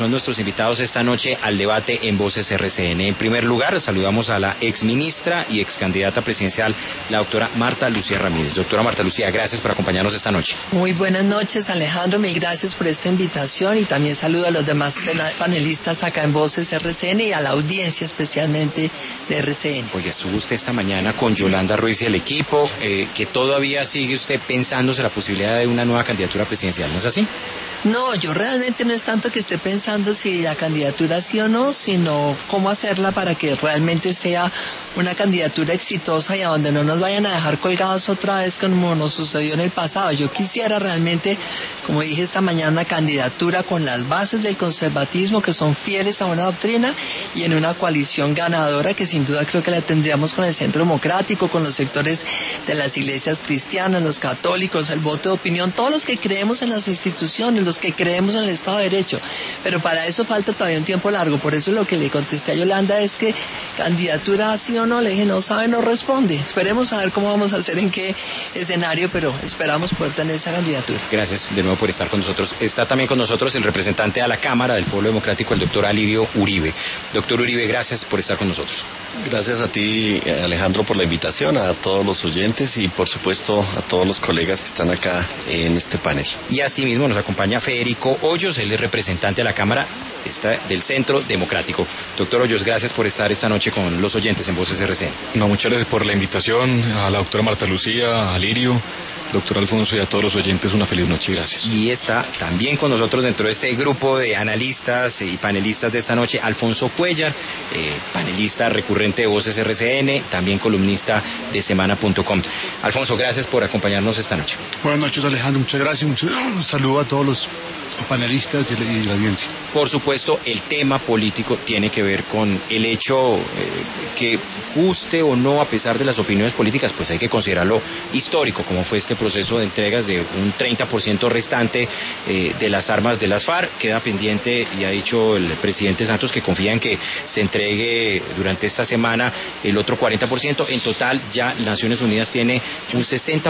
son nuestros invitados esta noche al debate en Voces RCN. En primer lugar, saludamos a la exministra y excandidata presidencial, la doctora Marta Lucía Ramírez. Doctora Marta Lucía, gracias por acompañarnos esta noche. Muy buenas noches, Alejandro, mil gracias por esta invitación y también saludo a los demás panelistas acá en Voces RCN y a la audiencia especialmente de RCN. Pues ya estuvo usted esta mañana con Yolanda Ruiz y el equipo, que todavía sigue usted pensándose la posibilidad de una nueva candidatura presidencial, ¿no es así? No, yo realmente no es tanto que esté pensando si la candidatura sí o no, sino cómo hacerla para que realmente sea una candidatura exitosa y a donde no nos vayan a dejar colgados otra vez como nos sucedió en el pasado. Yo quisiera realmente, como dije esta mañana, una candidatura con las bases del conservatismo que son fieles a una doctrina y en una coalición ganadora que sin duda creo que la tendríamos con el Centro Democrático, con los sectores de las iglesias cristianas, los católicos, el voto de opinión, todos los que creemos en las instituciones, los que creemos en el Estado de Derecho. Pero para eso falta todavía un tiempo largo. Por eso lo que le contesté a Yolanda es que candidatura sí o no, le dije no sabe, no responde. Esperemos a ver cómo vamos a hacer, en qué escenario, pero esperamos poder tener esa candidatura. Gracias de nuevo por estar con nosotros. Está también con nosotros el representante a la Cámara del Pueblo Democrático, el doctor Alirio Uribe. Doctor Uribe, gracias por estar con nosotros. Gracias a ti, Alejandro, por la invitación, a todos los oyentes y por supuesto a todos los colegas que están acá en este panel. Y asimismo nos acompaña Federico Hoyos, él es representante a la Cámara del Centro Democrático. Doctor Hoyos, gracias por estar esta noche con los oyentes en Voces RCN. No, muchas gracias por la invitación, a la doctora Marta Lucía, a Alirio, doctor Alfonso y a todos los oyentes una feliz noche, gracias. Y está también con nosotros dentro de este grupo de analistas y panelistas de esta noche Alfonso Cuellar, panelista recurrente de Voces RCN, también columnista de Semana.com. Alfonso, gracias por acompañarnos esta noche. Buenas noches, Alejandro, muchas gracias, un saludo a todos los panelistas y la audiencia. Por supuesto, el tema político tiene que ver con el hecho que guste o no, a pesar de las opiniones políticas, pues hay que considerarlo histórico, como fue este proceso de entregas de un 30% restante de las armas de las FARC. Queda pendiente, y ha dicho el presidente Santos que confía en que se entregue durante esta semana el otro 40%. En total, ya Naciones Unidas tiene un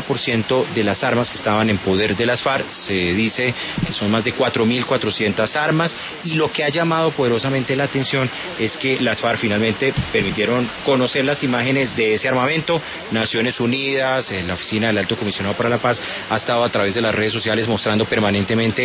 60% de las armas que estaban en poder de las FARC. Se dice que son más de 4.400 armas, y lo que ha llamado poderosamente la atención es que las FARC finalmente permitieron conocer las imágenes de ese armamento. Naciones Unidas, la Oficina del Alto Comisionado para la Paz, ha estado a través de las redes sociales mostrando permanentemente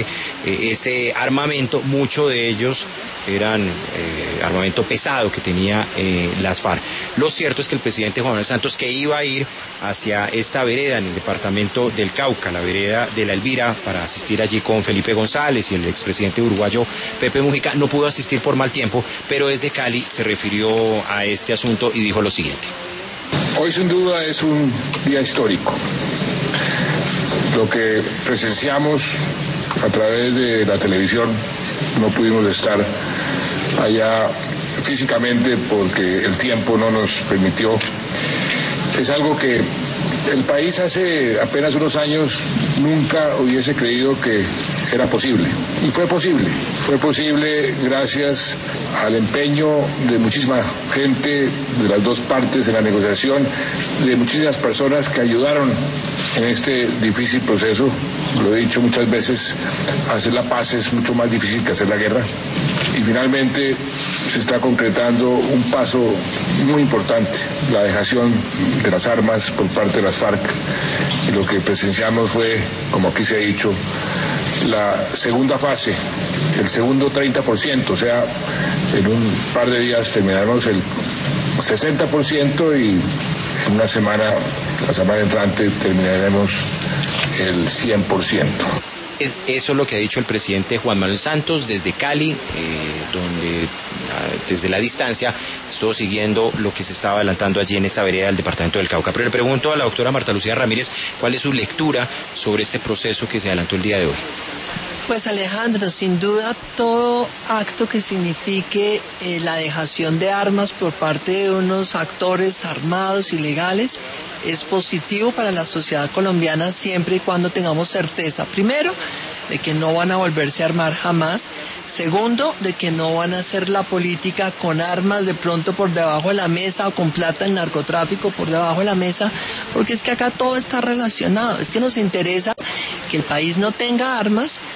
ese armamento. Mucho de ellos eran armamento pesado que tenía las FARC. Lo cierto es que el presidente Juan Manuel Santos, que iba a ir hacia esta vereda en el departamento del Cauca, la vereda de La Elvira, para asistir allí con Felipe González y el expresidente uruguayo Pepe Mujica, no pudo asistir por mal tiempo, pero desde Cali se refirió a este asunto y dijo lo siguiente. Hoy sin duda es un día histórico. Lo que presenciamos a través de la televisión, no pudimos estar allá físicamente porque el tiempo no nos permitió. Es algo que el país hace apenas unos años nunca hubiese creído que era posible. Y fue posible gracias al empeño de muchísima gente de las dos partes de la negociación, de muchísimas personas que ayudaron en este difícil proceso. Lo he dicho muchas veces, hacer la paz es mucho más difícil que hacer la guerra. Y finalmente se está concretando un paso muy importante, la dejación de las armas por parte de las FARC. Y lo que presenciamos fue, como aquí se ha dicho, la segunda fase, el segundo 30%, o sea, en un par de días terminaremos el 60% y en una semana, la semana entrante, terminaremos el 100%. Eso es lo que ha dicho el presidente Juan Manuel Santos desde Cali, donde desde la distancia estuvo siguiendo lo que se estaba adelantando allí en esta vereda del departamento del Cauca. Pero le pregunto a la doctora Marta Lucía Ramírez cuál es su lectura sobre este proceso que se adelantó el día de hoy. Pues Alejandro, sin duda todo acto que signifique la dejación de armas por parte de unos actores armados ilegales es positivo para la sociedad colombiana siempre y cuando tengamos certeza, primero, de que no van a volverse a armar jamás. Segundo, de que no van a hacer la política con armas de pronto por debajo de la mesa o con plata en narcotráfico por debajo de la mesa, porque es que acá todo está relacionado. Es que nos interesa que el país no tenga armas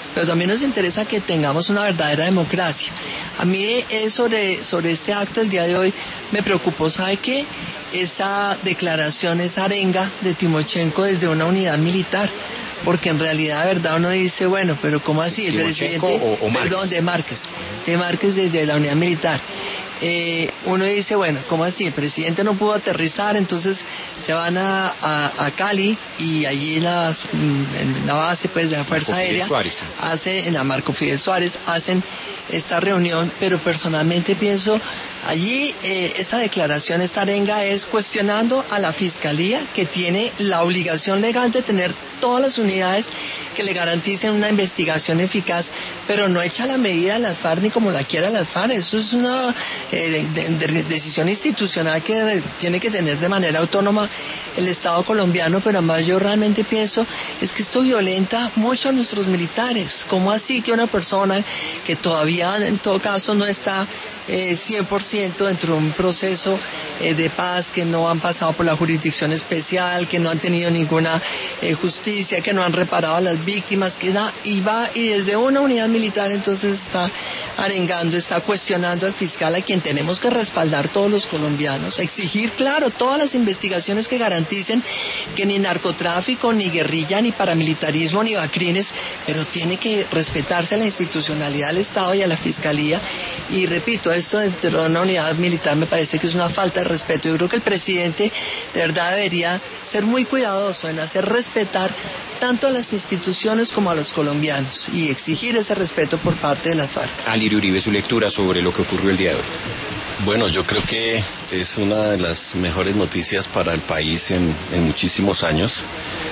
pero también nos interesa que tengamos una verdadera democracia. A mí sobre este acto del día de hoy me preocupó, ¿sabe qué? Esa declaración, esa arenga de Timochenko desde una unidad militar, porque en realidad, de verdad, uno dice, bueno, pero ¿cómo así? El ¿Timochenko presidente, o Márquez? perdón, de Márquez desde la unidad militar. Uno dice, bueno, ¿cómo así? El presidente no pudo aterrizar, entonces se van a Cali y allí en la base pues de la Fuerza Aérea, en la Marco Fidel Suárez, hacen esta reunión, pero personalmente pienso, allí esta declaración, esta arenga es cuestionando a la Fiscalía, que tiene la obligación legal de tener todas las unidades que le garanticen una investigación eficaz, pero no echa la medida a las FARC ni como la quiera las FARC. Eso es una decisión institucional que tiene que tener de manera autónoma el Estado colombiano, pero además yo realmente pienso es que esto violenta mucho a nuestros militares. ¿Cómo así que una persona que todavía en todo caso no está 100% dentro de un proceso de paz, que no han pasado por la jurisdicción especial, que no han tenido ninguna justicia, que no han reparado a las víctimas, y va y desde una unidad militar entonces está arengando, está cuestionando al fiscal, a quien tenemos que respaldar todos los colombianos, exigir, claro, todas las investigaciones que garanticen que ni narcotráfico, ni guerrilla, ni paramilitarismo, ni bacrines, pero tiene que respetarse a la institucionalidad del Estado y a la Fiscalía. Y repito, esto dentro de una unidad militar me parece que es una falta de respeto. Yo creo que el presidente de verdad debería ser muy cuidadoso en hacer respetar tanto a las instituciones como a los colombianos y exigir ese respeto por parte de las FARC. Alirio Uribe, su lectura sobre lo que ocurrió el día de hoy. Bueno, yo creo que es una de las mejores noticias para el país en muchísimos años.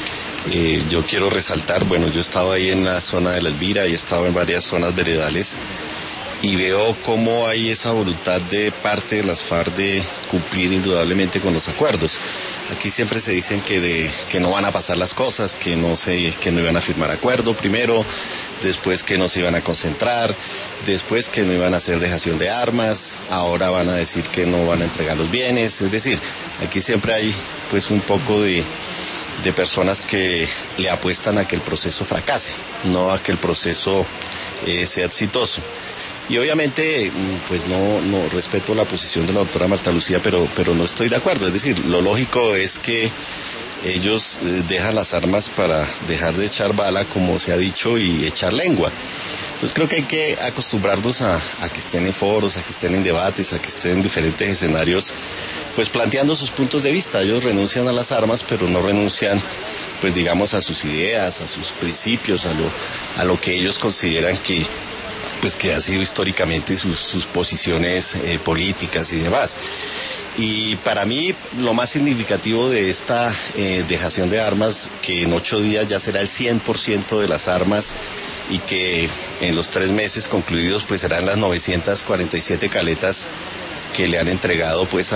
Yo quiero resaltar, bueno, yo estaba ahí en la zona de La Elvira y he estado en varias zonas veredales y veo cómo hay esa voluntad de parte de las FARC de cumplir indudablemente con los acuerdos. Aquí siempre se dicen que no van a pasar las cosas, que no iban a firmar acuerdo primero, después que no se iban a concentrar, después que no iban a hacer dejación de armas, ahora van a decir que no van a entregar los bienes. Es decir, aquí siempre hay pues un poco de personas que le apuestan a que el proceso fracase, no a que el proceso sea exitoso. Y obviamente, pues no respeto la posición de la doctora Marta Lucía, pero no estoy de acuerdo. Es decir, lo lógico es que ellos dejan las armas para dejar de echar bala, como se ha dicho, y echar lengua. Entonces creo que hay que acostumbrarnos a que estén en foros, a que estén en debates, a que estén en diferentes escenarios, pues planteando sus puntos de vista. Ellos renuncian a las armas, pero no renuncian, pues digamos, a sus ideas, a sus principios, a lo que ellos consideran que ha sido históricamente sus posiciones políticas y demás. Y para mí lo más significativo de esta dejación de armas, que en 8 días ya será el 100% de las armas y que en los 3 meses concluidos pues serán las 947 caletas que le han entregado pues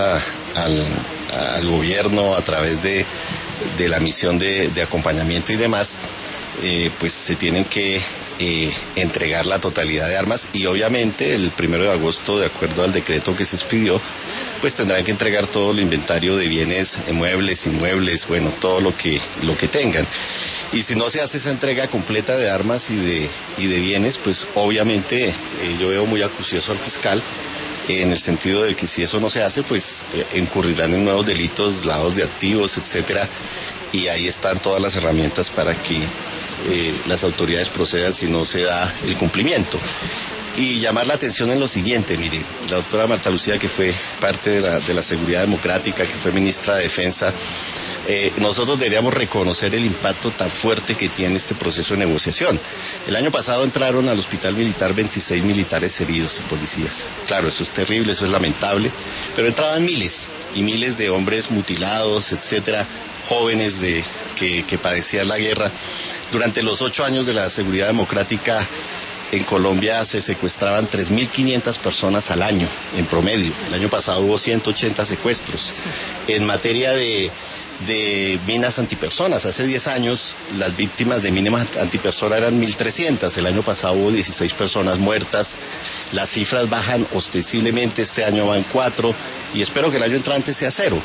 al gobierno a través de la misión de acompañamiento y demás, pues se tienen que entregar la totalidad de armas y obviamente el 1 de agosto, de acuerdo al decreto que se expidió, pues tendrán que entregar todo el inventario de bienes muebles, inmuebles, bueno, todo lo que tengan. Y si no se hace esa entrega completa de armas y de bienes, pues obviamente yo veo muy acucioso al fiscal, en el sentido de que si eso no se hace, pues incurrirán en nuevos delitos, lavos de activos, etcétera, y ahí están todas las herramientas para que las autoridades procedan si no se da el cumplimiento. Y llamar la atención en lo siguiente, mire, la doctora Marta Lucía, que fue parte de la Seguridad Democrática, que fue ministra de Defensa, nosotros deberíamos reconocer el impacto tan fuerte que tiene este proceso de negociación. El año pasado entraron al hospital militar 26 militares heridos y policías. Claro, eso es terrible, eso es lamentable, pero entraban miles y miles de hombres mutilados, etcétera, jóvenes que padecían la guerra. Durante los 8 años de la Seguridad Democrática en Colombia se secuestraban 3.500 personas al año en promedio. El año pasado hubo 180 secuestros. En materia de minas antipersonas, hace 10 años las víctimas de minas antipersonas eran 1.300, el año pasado hubo 16 personas muertas, las cifras bajan ostensiblemente, este año van 4 y espero que el año entrante sea 0.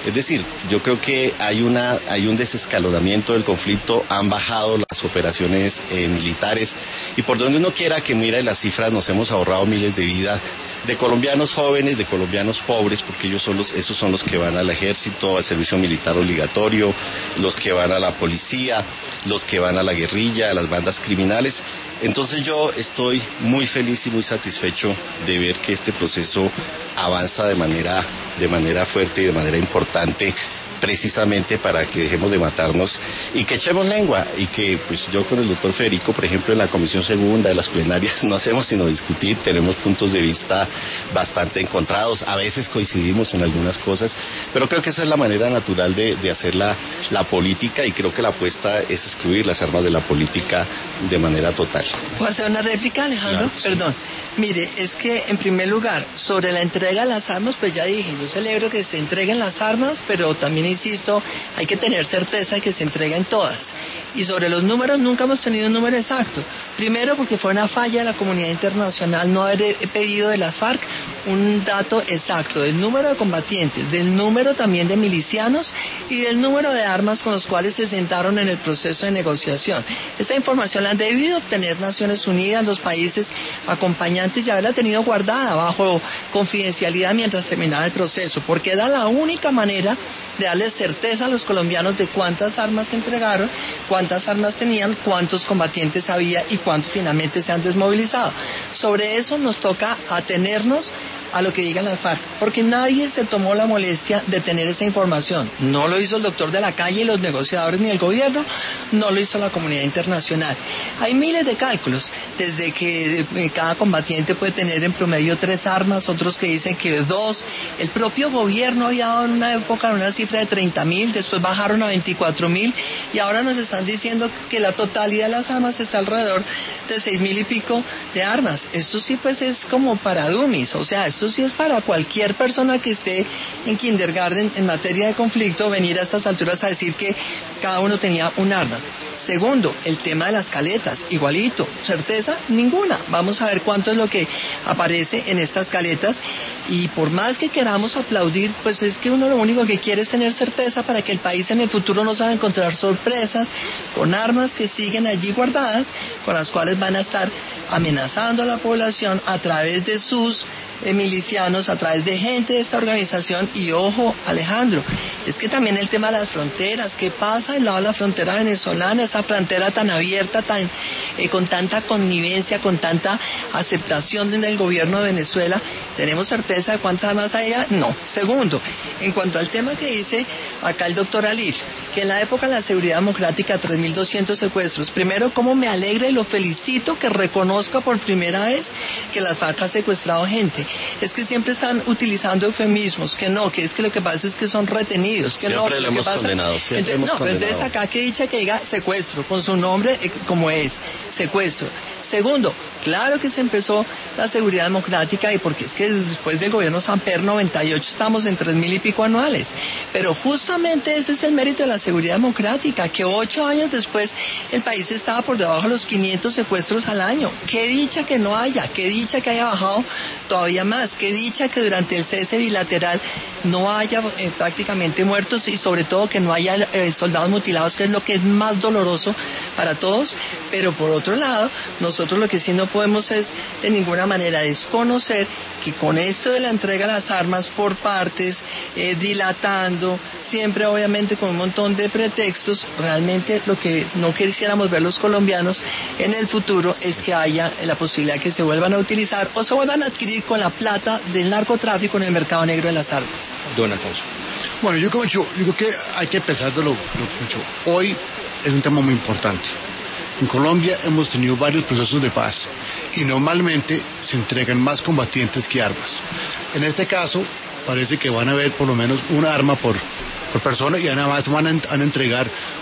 Es decir, yo creo que hay un desescalonamiento del conflicto, han bajado las operaciones militares, y por donde uno quiera que mire las cifras, nos hemos ahorrado miles de vidas de colombianos jóvenes, de colombianos pobres, porque esos son los que van al ejército, al servicio militar obligatorio, los que van a la policía, los que van a la guerrilla, a las bandas criminales. Entonces yo estoy muy feliz y muy satisfecho de ver que este proceso avanza de manera fuerte y de manera importante, precisamente para que dejemos de matarnos y que echemos lengua, y que pues yo con el doctor Federico, por ejemplo, en la comisión segunda de las plenarias no hacemos sino discutir, tenemos puntos de vista bastante encontrados, a veces coincidimos en algunas cosas, pero creo que esa es la manera natural de hacer la política, y creo que la apuesta es excluir las armas de la política de manera total. ¿Puedo hacer una réplica, Alejandro? Claro, sí. Perdón. Mire, es que en primer lugar, sobre la entrega de las armas, pues ya dije, yo celebro que se entreguen las armas, pero también insisto, hay que tener certeza de que se entreguen todas. Y sobre los números, nunca hemos tenido un número exacto. Primero, porque fue una falla de la comunidad internacional no haber pedido de las FARC un dato exacto del número de combatientes, del número también de milicianos y del número de armas con los cuales se sentaron en el proceso de negociación. Esta información la han debido obtener Naciones Unidas, los países acompañantes, y haberla tenido guardada bajo confidencialidad mientras terminaba el proceso, porque era la única manera de darles certeza a los colombianos de cuántas armas se entregaron, cuántas armas tenían, cuántos combatientes había y cuántos finalmente se han desmovilizado. Sobre eso nos toca atenernos a lo que digan las FARC, porque nadie se tomó la molestia de tener esa información. No lo hizo el doctor de la calle, los negociadores, ni el gobierno, no lo hizo la comunidad internacional. Hay miles de cálculos, desde que cada combatiente puede tener en promedio 3 armas, otros que dicen que 2. El propio gobierno había dado en una época una cifra de 30.000, después bajaron a 24.000, y ahora nos están diciendo que la totalidad de las armas está alrededor de 6.000 y pico de armas. Esto sí pues es como para dummies, o sea, esto sí es para cualquier persona que esté en kindergarten en materia de conflicto, venir a estas alturas a decir que cada uno tenía un arma. Segundo, el tema de las caletas, igualito, certeza ninguna. Vamos a ver cuánto es lo que aparece en estas caletas, y por más que queramos aplaudir, pues es que uno lo único que quiere es tener certeza para que el país en el futuro no se va a encontrar sorpresas con armas que siguen allí guardadas, con las cuales van a estar amenazando a la población a través de sus milicianos, a través de gente de esta organización. Y ojo, Alejandro, es que también el tema de las fronteras, ¿qué pasa del lado de la frontera venezolana? Esa frontera tan abierta, con tanta connivencia, con tanta aceptación del gobierno de Venezuela, ¿tenemos certeza de cuántas armas hay allá? No. Segundo, en cuanto al tema que dice acá el doctor Alir, que en la época de la seguridad democrática 3.200 secuestros, primero, cómo me alegra y lo felicito que reconozca por primera vez que las FARC ha secuestrado gente. Es que siempre están utilizando eufemismos, que no, que es que lo que pasa es que son retenidos, que siempre no, lo hemos condenado, siempre hemos condenado. Entonces acá que dicha que diga secuestro, con su nombre como es, secuestro. Segundo, claro que se empezó la seguridad democrática, y porque es que después del gobierno Samper 98 estamos en 3.000 y pico anuales, pero justamente ese es el mérito de la seguridad democrática, que 8 años después el país estaba por debajo de los 500 secuestros al año. Qué dicha que no haya, qué dicha que haya bajado todavía más, qué dicha que durante el cese bilateral no haya prácticamente muertos, y sobre todo que no haya soldados mutilados, que es lo que es más doloroso para todos. Pero por otro lado, nosotros lo que sí no podemos es de ninguna manera desconocer que con esto de la entrega de las armas por partes, dilatando, siempre obviamente con un montón de pretextos, realmente lo que no quisiéramos ver los colombianos en el futuro es que haya la posibilidad que se vuelvan a utilizar o se vuelvan a adquirir con la plata del narcotráfico en el mercado negro de las armas. Don Alfonso. Bueno, yo creo que hay que empezar de lo mucho. Hoy es un tema muy importante. En Colombia hemos tenido varios procesos de paz y normalmente se entregan más combatientes que armas. En este caso parece que van a haber por lo menos una arma por persona, y además van a entregar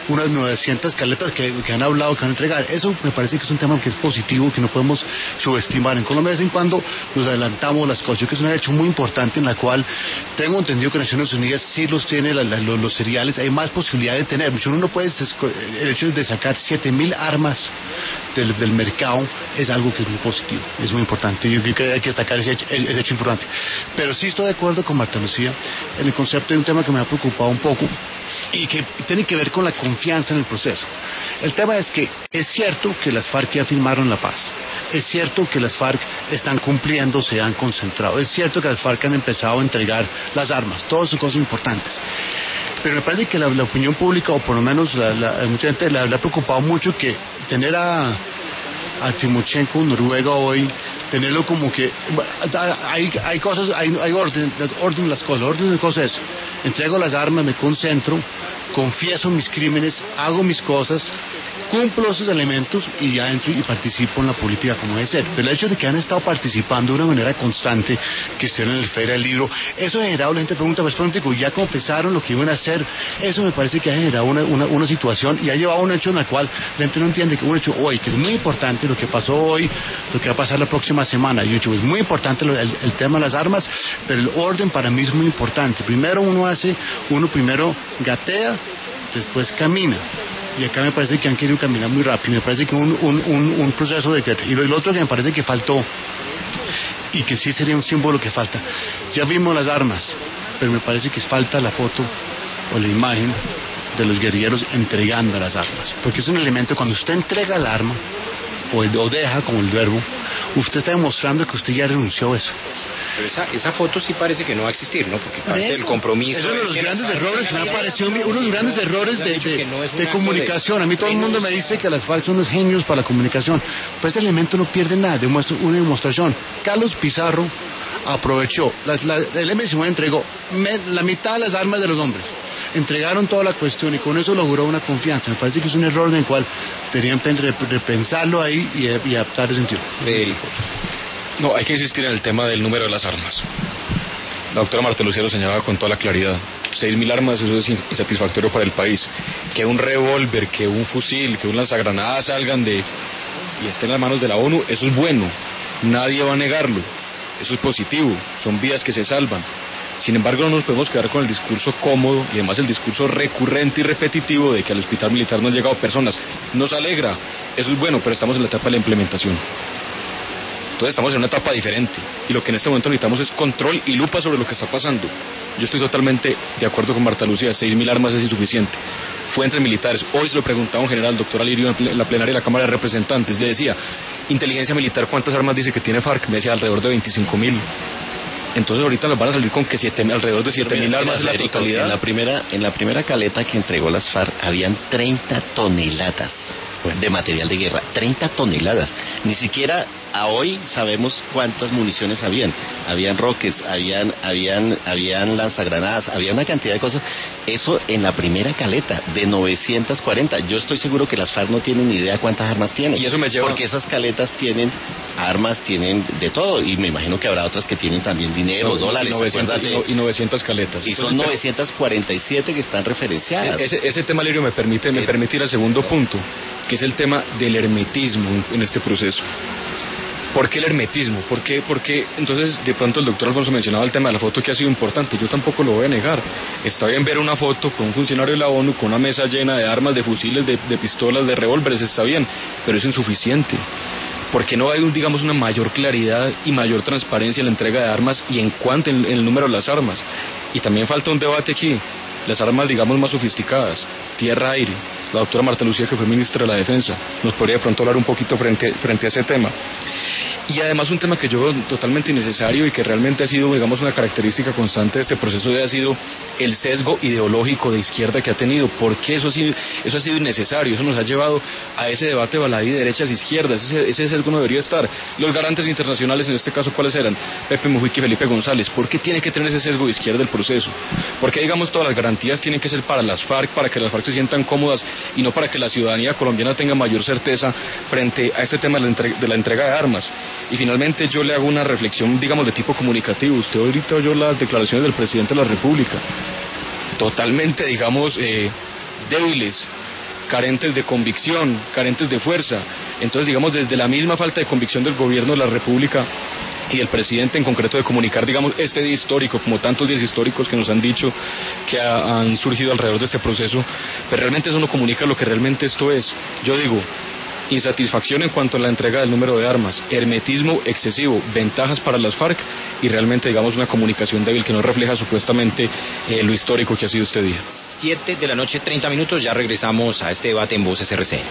unas 900 caletas que han hablado, que van a entregar. Eso me parece que es un tema que es positivo, que no podemos subestimar. En Colombia de vez en cuando nos adelantamos las cosas, que es un hecho muy importante en la cual tengo entendido que Naciones Unidas sí los tiene, los cereales, hay más posibilidad de tener. Uno no puede, el hecho de sacar 7.000 armas del mercado es algo que es muy positivo, es muy importante. Yo creo que hay que destacar ese hecho importante. Pero sí estoy de acuerdo con Marta Lucía en el concepto de un tema que me ha preocupado un poco y que tiene que ver con la confianza en el proceso. El tema es que es cierto que las FARC ya firmaron la paz, es cierto que las FARC están cumpliendo, se han concentrado, es cierto que las FARC han empezado a entregar las armas, todas son cosas importantes. Pero me parece que la opinión pública, o por lo menos mucha gente le ha preocupado mucho que tener a Timochenko en Noruega hoy, tenerlo como que hay cosas, hay orden, las cosas es, entrego las armas, me concentro, confieso mis crímenes, hago mis cosas, cumplo esos elementos y ya entro y participo en la política como debe ser. Pero el hecho de que han estado participando de una manera constante, que estén en el Feria del Libro, eso ha generado, la gente pregunta, pues ya confesaron lo que iban a hacer, eso me parece que ha generado una situación y ha llevado a un hecho en el cual la gente no entiende que un hecho hoy, que es muy importante lo que pasó hoy, lo que va a pasar la próxima semana, y hecho es muy importante el tema de las armas, pero el orden para mí es muy importante. Uno primero gatea, después camina. Y acá me parece que han querido caminar muy rápido, me parece que un proceso de guerra. Y lo otro que me parece que faltó, y que sí sería un símbolo que falta, ya vimos las armas, pero me parece que falta la foto o la imagen de los guerrilleros entregando las armas, porque es un elemento, cuando usted entrega el arma, o deja como el verbo, usted está demostrando que usted ya renunció a eso. Pero esa foto sí parece que no va a existir, ¿no? Porque parte del compromiso... Es uno de los grandes errores que me ha parecido, uno de los grandes errores de comunicación. A mí todo el mundo me dice que las FARC son unos genios para la comunicación. Pues este elemento no pierde nada, demuestra una demostración. Carlos Pizarro aprovechó, el M19 entregó la mitad de las armas de los hombres. Entregaron toda la cuestión y con eso logró una confianza. Me parece que es un error en el cual deberían repensarlo ahí y adaptar el sentido. No, hay que insistir en el tema del número de las armas. La doctora Marta Lucía lo señalaba con toda la claridad. 6.000 armas, eso es insatisfactorio para el país. Que un revólver, que un fusil, que un lanzagranadas salgan y estén en las manos de la ONU, eso es bueno. Nadie va a negarlo. Eso es positivo. Son vidas que se salvan. Sin embargo, no nos podemos quedar con el discurso cómodo y además el discurso recurrente y repetitivo de que al hospital militar no han llegado personas. Nos alegra, eso es bueno, pero estamos en la etapa de la implementación. Entonces estamos en una etapa diferente y lo que en este momento necesitamos es control y lupa sobre lo que está pasando. Yo estoy totalmente de acuerdo con Marta Lucía, 6.000 armas es insuficiente. Fue entre militares. Hoy se lo preguntaba un general, doctor Alirio, en la plenaria de la Cámara de Representantes. Le decía, inteligencia militar, ¿cuántas armas dice que tiene FARC? Me decía, alrededor de 25.000. Entonces ahorita nos van a salir con que alrededor de 7.000 armas es la totalidad. En la primera caleta que entregó las FARC habían 30 toneladas de material de guerra. 30 toneladas. Ni siquiera a hoy sabemos cuántas municiones habían. Habían rockets, habían lanzagranadas, había una cantidad de cosas. Eso en la primera caleta de 940. Yo estoy seguro que las FARC no tienen ni idea cuántas armas tienen. Y eso me lleva... Porque esas caletas tienen armas, tienen de todo. Y me imagino que habrá otras que tienen también dinero, dólares. Y 900 caletas. Y son 947 que están referenciadas. Ese tema, Lirio, me permite ir al segundo punto, que es el tema del hermetismo en este proceso. ¿Por qué el hermetismo? Porque entonces de pronto el doctor Alfonso mencionaba el tema de la foto, que ha sido importante. Yo tampoco lo voy a negar. Está bien ver una foto con un funcionario de la ONU con una mesa llena de armas, de fusiles, de pistolas, de revólveres, está bien, pero es insuficiente. Porque no hay una mayor claridad y mayor transparencia en la entrega de armas y en el número de las armas. Y también falta un debate aquí. Las armas, más sofisticadas, tierra-aire. La doctora Marta Lucía, que fue ministra de la Defensa, nos podría de pronto hablar un poquito frente a ese tema. Y además un tema que yo veo totalmente innecesario y que realmente ha sido, una característica constante de este proceso, ha sido el sesgo ideológico de izquierda que ha tenido. ¿Por qué eso ha sido innecesario? Eso nos ha llevado a ese debate baladí de derechas e izquierdas. Ese sesgo no debería estar. Los garantes internacionales, en este caso, ¿cuáles eran? Pepe Mujica y Felipe González. ¿Por qué tiene que tener ese sesgo de izquierda el proceso? ¿Por qué, todas las garantías tienen que ser para las FARC, para que las FARC se sientan cómodas y no para que la ciudadanía colombiana tenga mayor certeza frente a este tema de la entrega de armas? Y finalmente yo le hago una reflexión, de tipo comunicativo. Usted ahorita oyó las declaraciones del presidente de la República, totalmente, débiles, carentes de convicción, carentes de fuerza. Entonces, digamos, desde la misma falta de convicción del gobierno de la República y el presidente en concreto de comunicar, digamos, este día histórico, como tantos días históricos que nos han dicho que han surgido alrededor de este proceso, pero realmente eso no comunica lo que realmente esto es. Yo digo, insatisfacción en cuanto a la entrega del número de armas, hermetismo excesivo, ventajas para las FARC y realmente, digamos, una comunicación débil que no refleja supuestamente lo histórico que ha sido este día. 7 de la noche, 30 minutos, ya regresamos a este debate en Voces RCN.